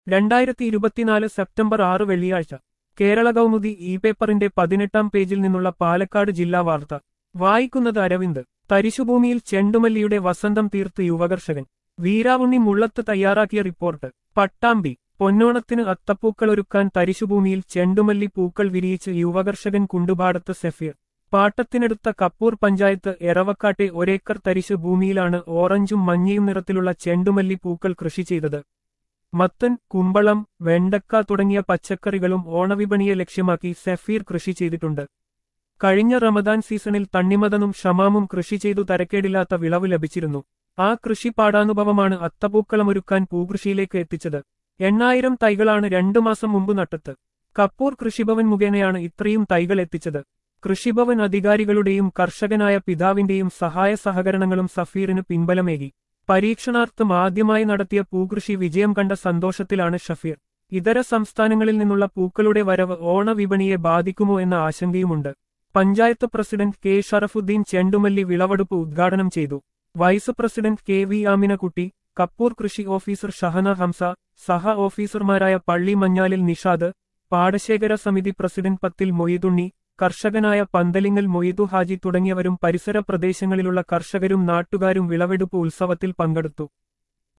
2024 September 6 വെള്ളിയാഴ്ച Kerala Kaumudi E പേപ്പറിന്റെ 18-ാം പേജിൽ നിന്നുള്ള പാലക്കാട് ജില്ലാ വാർത്ത വായിക്കുന്നത് അരവിന്ദ്. തരിശുഭൂമിയിൽ ചെണ്ടുമല്ലിയുടെ വസന്തം തീർത്ത് യുവകർഷകൻ. വീരാവുണ്ണി മുള്ളത്ത് തയ്യാറാക്കിയ റിപ്പോർട്ട്. പട്ടാമ്പി. പൊന്നോണത്തിന് അത്തപ്പൂക്കളൊരുക്കാൻ തരിശുഭൂമിയിൽ ചെണ്ടുമല്ലി പൂക്കൾ വിരിയിച്ച് യുവകർഷകൻ കുണ്ടുപാടത്ത് സഫീർ. പാട്ടത്തിനെടുത്ത കപ്പൂർ പഞ്ചായത്ത് എറവക്കാട്ടെ ഒരേക്കർ തരിശു ഭൂമിയിലാണ് ഓറഞ്ചും മഞ്ഞയും നിറത്തിലുള്ള ചെണ്ടുമല്ലി പൂക്കൾ കൃഷി ചെയ്തത്. മത്തൻ, കുമ്പളം, വെണ്ടക്ക തുടങ്ങിയ പച്ചക്കറികളും ഓണവിപണിയെ ലക്ഷ്യമാക്കി സഫീർ കൃഷി ചെയ്തിട്ടുണ്ട്. കഴിഞ്ഞ റമദാൻ സീസണിൽ തണ്ണിമതനും ഷമാമും കൃഷി ചെയ്തു തരക്കേടില്ലാത്ത വിളവ് ലഭിച്ചിരുന്നു. ആ കൃഷി പാടാനുഭവമാണ് അത്തപ്പൂക്കളമൊരുക്കാൻ പൂകൃഷിയിലേക്ക് എത്തിച്ചത്. 8000 തൈകളാണ് 2 മാസം മുമ്പ് നട്ടത്. കപ്പൂർ കൃഷിഭവൻ മുഖേനയാണ് ഇത്രയും തൈകൾ എത്തിച്ചത്. കൃഷിഭവൻ അധികാരികളുടെയും കർഷകനായ പിതാവിന്റെയും സഹായ സഹകരണങ്ങളും സഫീറിന് പിൻബലമേകി. പരീക്ഷണാർത്ഥം ആദ്യമായി നടത്തിയ പൂകൃഷി വിജയം കണ്ട സന്തോഷത്തിലാണ് ഷഫീർ. ഇതര സംസ്ഥാനങ്ങളിൽ നിന്നുള്ള പൂക്കളുടെ വരവ് ഓണവിപണിയെ ബാധിക്കുമോ എന്ന ആശങ്കയുമുണ്ട്. പഞ്ചായത്ത് പ്രസിഡന്റ് കെ ഷറഫുദ്ദീൻ ചെണ്ടുമല്ലി വിളവെടുപ്പ് ഉദ്ഘാടനം ചെയ്തു. Vice president K V Aminakutty, Kappur കൃഷി ഓഫീസർ ഷഹന ഹംസ, സഹ ഓഫീസർമാരായ പള്ളി മഞ്ഞാലിൽ നിഷാദ്, പാടശേഖര സമിതി പ്രസിഡന്റ് പത്തിൽ മൊയ്തുണ്ണി, കർഷകനായ പന്തലിങ്ങൽ മൊയ്തു ഹാജി തുടങ്ങിയവരും പരിസര പ്രദേശങ്ങളിലുള്ള കർഷകരും നാട്ടുകാരും വിളവെടുപ്പ് ഉത്സവത്തിൽ പങ്കെടുത്തു.